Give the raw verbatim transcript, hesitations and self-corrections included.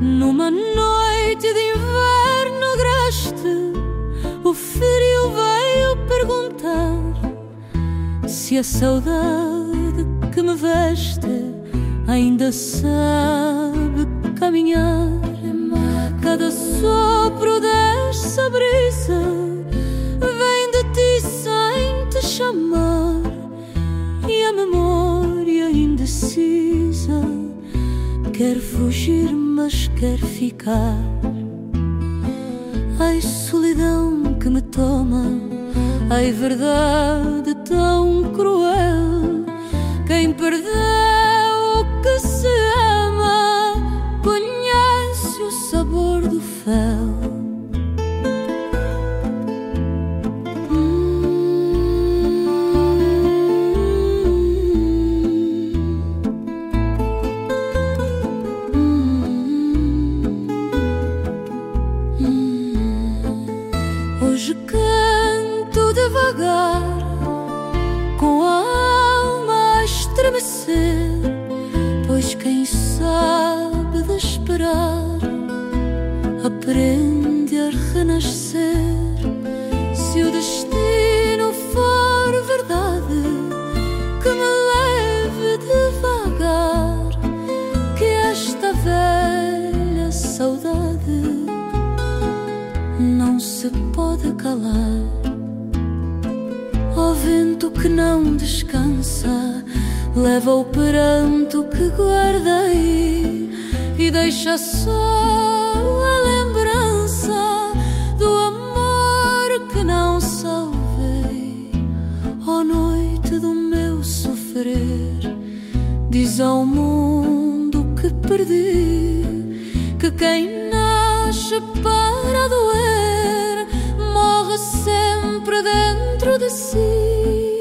Numa noite de inverno agreste, o frio veio perguntar se a saudade que me veste ainda sabe caminhar. Cada sopro dessa brisa vem de ti sem te chamar, e a memória indecisa quer fugir, mas quer ficar. Ai, solidão que me toma, ai, verdade tão cruel. Quem perdeu o que se ama conhece o sabor do fel. Hoje canto devagar, com a alma a estremecer, pois quem sabe de esperar aprende a renascer. Se o destino for verdade, que me leve devagar, que esta velha saudade não se pode calar. Ó vento que não descansa, leva o pranto que guardei e deixa só a lembrança do amor que não salvei. Ó noite do meu sofrer, diz ao mundo que perdi, que quem nasce para doer morre sempre dentro de si.